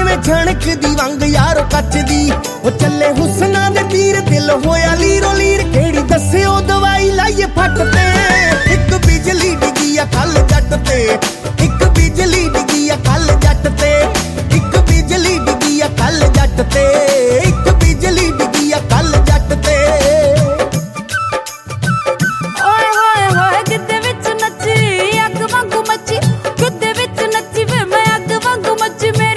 ਜਿਵੇਂ ਛਣਕ ਦੀ ਵੰਗ ਯਾਰੋ ਕੱਚ ਦੀ। ਉਹ ਚੱਲੇ ਹੁਸਨਾ ਦੇ ਤੀਰ ਦਿਲ ਹੋਇਆ ਲੀਰੋ ਲੀਰ, ਕਿਹੜੀ ਦੱਸਿਓ ਦਵਾ